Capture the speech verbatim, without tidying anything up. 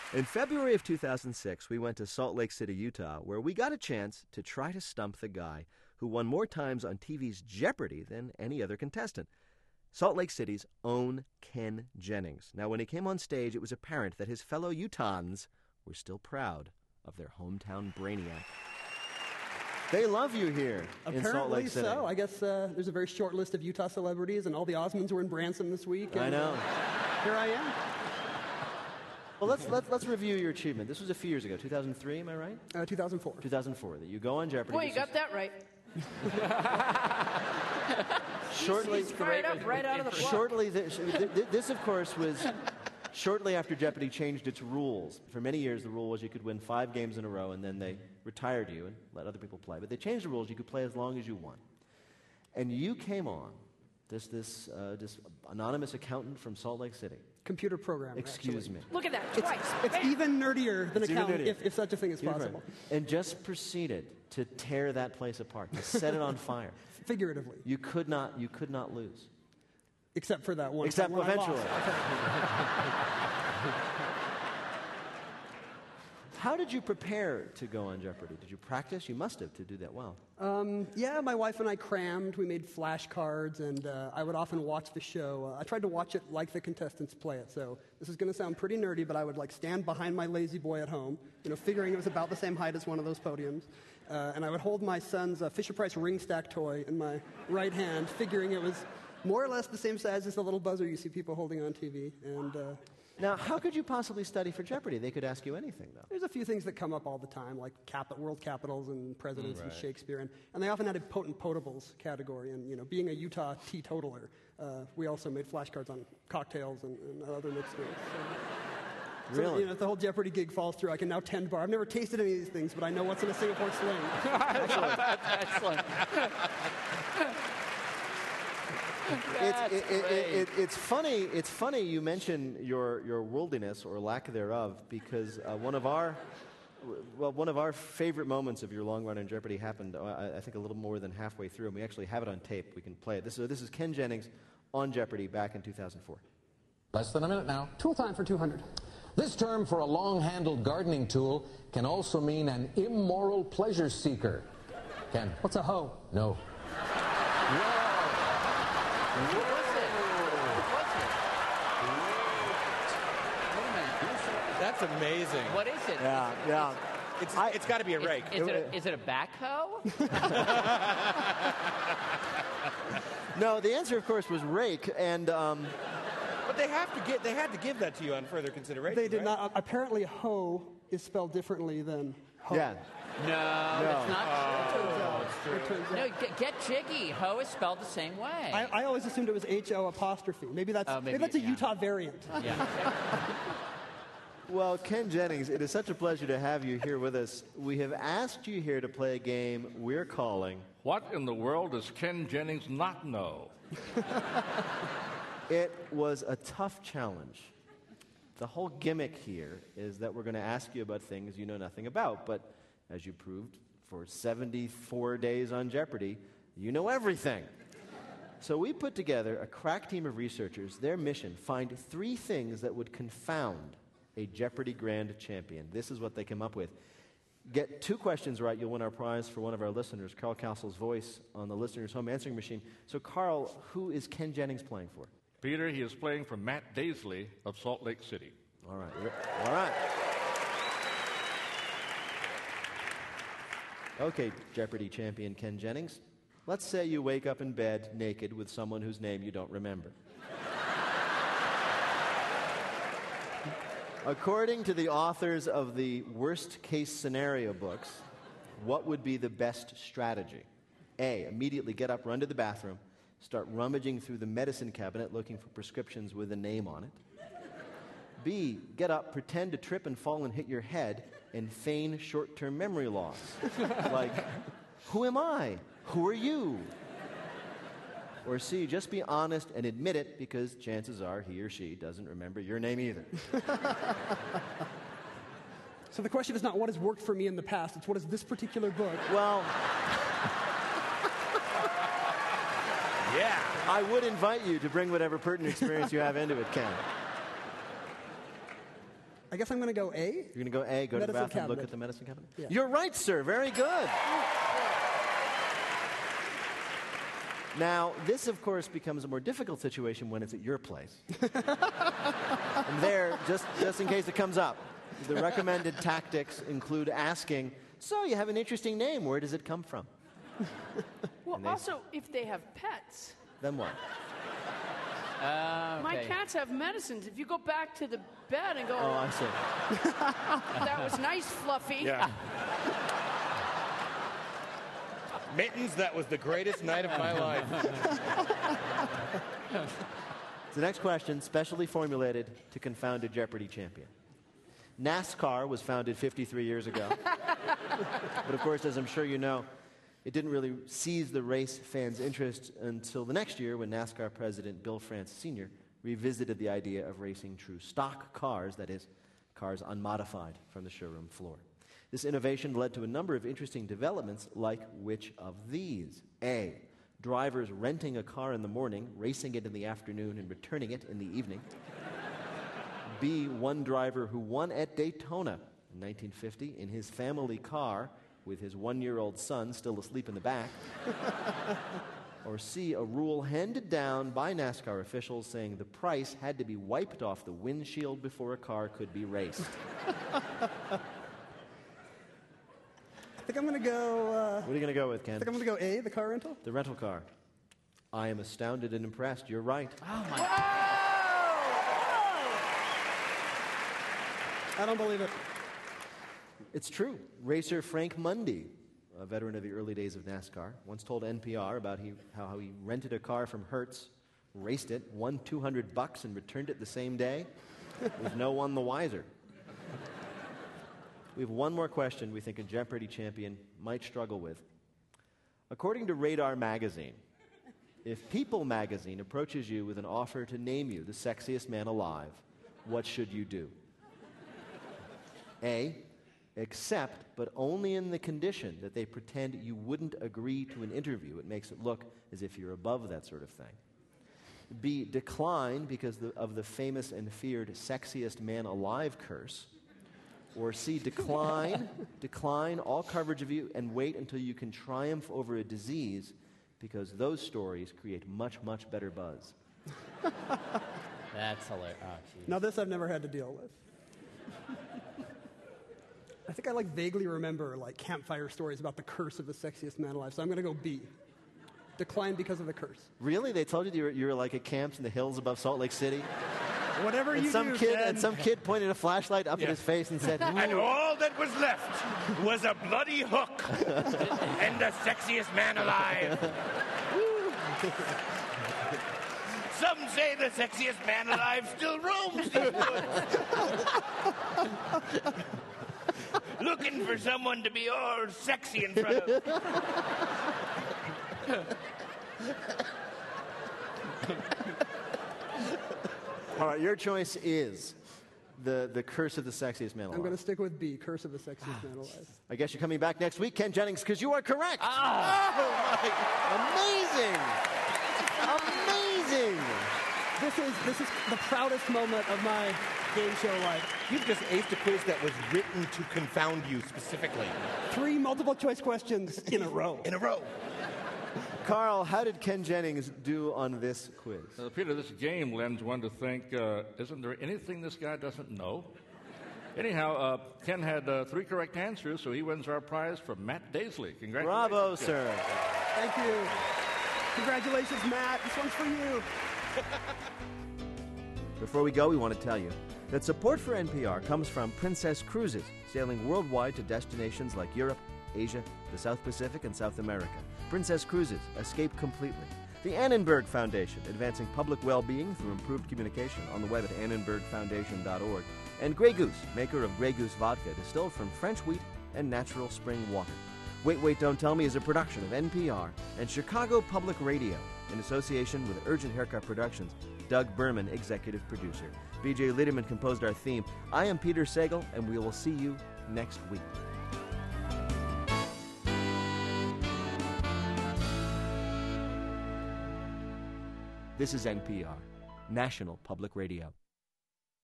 In February of two thousand six, we went to Salt Lake City, Utah, where we got a chance to try to stump the guy who won more times on T V's Jeopardy than any other contestant. Salt Lake City's own Ken Jennings. Now, when he came on stage, it was apparent that his fellow Utahns were still proud of their hometown brainiac. They love you here in Salt Lake City. Apparently so. I guess uh, there's a very short list of Utah celebrities, and all the Osmonds were in Branson this week. And, I know. Uh, here I am. Well, let's, let's let's review your achievement. This was a few years ago, two thousand three, am I right? Uh, two thousand four. two thousand four, that you go on Jeopardy. Boy, you got that right. Shortly, Straight up, right out of the block. Shortly, this, this, of course, was shortly after Jeopardy changed its rules. For many years, the rule was you could win five games in a row, and then they retired you and let other people play. But they changed the rules. You could play as long as you want. And you came on, this this uh, this anonymous accountant from Salt Lake City. Computer programmer. Excuse actually. me. Look at that, It's, twice. it's even nerdier than It's even accountant, nerdier. if, if such a thing is possible. And just proceeded to tear that place apart, to set it on fire. Figuratively. You could not, you could not lose. Except for that one. Except when I eventually. lost. How did you prepare to go on Jeopardy? Did you practice? You must have to do that well. Um, yeah, my wife and I crammed. We made flashcards, and uh, I would often watch the show. Uh, I tried to watch it like the contestants play it. So this is going to sound pretty nerdy, but I would like stand behind my lazy boy at home, you know, figuring it was about the same height as one of those podiums, uh, and I would hold my son's uh, Fisher-Price ring stack toy in my right hand, figuring it was more or less the same size as the little buzzer you see people holding on T V. And uh, Now, how could you possibly study for Jeopardy? They could ask you anything, though. there's a few things that come up all the time, like cap- world capitals and presidents and Right. Shakespeare, and, and they often had a potent potables category. And you know, being a Utah teetotaler, uh, we also made flashcards on cocktails and, and other mixed drinks. So, so, Really? you know, if the whole Jeopardy gig falls through, I can now tend bar. I've never tasted any of these things, but I know what's in a Singapore sling. Excellent. It's, it, it, it, it, it's funny. It's funny you mention your your worldliness or lack thereof, because uh, one of our well one of our favorite moments of your long run in Jeopardy happened, uh, I, I think, a little more than halfway through, and we actually have it on tape. We can play it. This is this is Ken Jennings on Jeopardy back in two thousand four. Less than a minute now. Tool time for two hundred. This term for a long-handled gardening tool can also mean an immoral pleasure seeker. Ken. What's a hoe? No. What was it? What was it? Wait a minute. That's amazing. What is it? Yeah, yeah. It's, it's got to be a Is, rake. is, it a, is it a backhoe? No, the answer, of course, was rake, and um, But they have to get. They had to give that to you on further consideration. They did right? not. Apparently, hoe is spelled differently than hoe. yeah. No, that's not true. It turns out. No, get, get jiggy. Ho is spelled the same way. I, I always assumed it was H O apostrophe. Maybe that's Oh, maybe, maybe that's a yeah. Utah variant. yeah. Well, Ken Jennings, it is such a pleasure to have you here with us. We have asked you here to play a game we're calling What in the world does Ken Jennings not know? It was a tough challenge. The whole gimmick here is that we're going to ask you about things you know nothing about, but as you proved for seventy-four days on Jeopardy, you know everything. So we put together a crack team of researchers. Their mission, find three things that would confound a Jeopardy grand champion. This is what they came up with. Get two questions right, you'll win our prize for one of our listeners, Carl Castle's voice on the listener's home answering machine. So Carl, who is Ken Jennings playing for? Peter, he is playing for Matt Daisley of Salt Lake City. All right. All right. Okay, Jeopardy champion Ken Jennings. Let's say you wake up in bed naked with someone whose name you don't remember. According to the authors of the worst case scenario books, what would be the best strategy? A, immediately get up, run to the bathroom, start rummaging through the medicine cabinet looking for prescriptions with a name on it. B, get up, pretend to trip and fall and hit your head, and feign short-term memory loss. Like, who am I? Who are you? Or C, just be honest and admit it, because chances are he or she doesn't remember your name either. So the question is not what has worked for me in the past, it's what is this particular book. Well, Yeah. I would invite you to bring whatever pertinent experience you have into it, Ken. I guess I'm going to go A. You're going to go A, go to the Medicine bathroom, look cabinet. at the medicine cabinet? Yeah. You're right, sir. Very good. Now, this, of course, becomes a more difficult situation when it's at your place. And there, just, just in case it comes up, the recommended tactics include asking, so you have an interesting name. Where does it come from? Well, And they- also, if they have pets. Then what? Uh, My okay. cats have medicines. If you go back to the bed and go, Oh, I see. that was nice, Fluffy. Yeah. Mittens, that was the greatest night of my life. The next question, specially formulated to confound a Jeopardy champion. NASCAR was founded fifty-three years ago. But of course, as I'm sure you know, it didn't really seize the race fans' interest until the next year when NASCAR president Bill France Senior revisited the idea of racing true stock cars, that is, cars unmodified from the showroom floor. This innovation led to a number of interesting developments, like which of these? A, drivers renting a car in the morning, racing it in the afternoon, and returning it in the evening. B, one driver who won at Daytona in nineteen fifty in his family car with his one-year-old son still asleep in the back. Or C, a rule handed down by NASCAR officials saying the price had to be wiped off the windshield before a car could be raced. I think I'm going to go. Uh, What are you going to go with, Ken? I think I'm going to go A, the car rental. The rental car. I am astounded and impressed. You're right. Oh, my I don't believe it. It's true. Racer Frank Mundy, a veteran of the early days of NASCAR, once told N P R about he, how, how he rented a car from Hertz, raced it, won two hundred bucks, and returned it the same day, with no one the wiser. We have one more question we think a Jeopardy champion might struggle with. According to Radar Magazine, if People Magazine approaches you with an offer to name you the sexiest man alive, what should you do? A, accept, but only in the condition that they pretend you wouldn't agree to an interview. It makes it look as if you're above that sort of thing. B, decline because the, of the famous and feared sexiest man alive curse. Or C, decline, decline all coverage of you and wait until you can triumph over a disease because those stories create much, much better buzz. That's hilarious. Oh, geez. Now, this I've never had to deal with. I think I like vaguely remember like campfire stories about the curse of the sexiest man alive, so I'm going to go B. Decline because of the curse. Really? They told you you were, you were like at camps in the hills above Salt Lake City? Whatever And you some do, kid Ken. and some kid pointed a flashlight up Yeah. at his face and said, And "Ooh." all that was left was a bloody hook and the sexiest man alive. Some say the sexiest man alive still roams these woods. Looking for someone to be all sexy in front of. All right, your choice is the, the curse of the sexiest man alive. I'm going to stick with B, curse of the sexiest man alive. I guess you're coming back next week, Ken Jennings, because you are correct. Oh, my. Amazing. Amazing. This is this is the proudest moment of my game show life. You've just aced a quiz that was written to confound you specifically. Three multiple choice questions in a row. In a row. Carl, how did Ken Jennings do on this quiz? Uh, Peter, this game lends one to think, uh, isn't there anything this guy doesn't know? Anyhow, uh, Ken had uh, three correct answers, so he wins our prize from Matt Daisley. Congratulations. Bravo, Ken. sir. Thank you. Congratulations, Matt. This one's for you. Before we go, we want to tell you that support for N P R comes from Princess Cruises, sailing worldwide to destinations like Europe, Asia, the South Pacific, and South America. Princess Cruises, escape completely. The Annenberg Foundation, advancing public well-being through improved communication, on the web at annenberg foundation dot org. And Grey Goose, maker of Grey Goose vodka, distilled from French wheat and natural spring water. Wait, Wait, Don't Tell Me is a production of N P R and Chicago Public Radio in association with Urgent Haircut Productions. Doug Berman, executive producer. B J Liederman composed our theme. I am Peter Sagal, and we will see you next week. This is N P R, National Public Radio.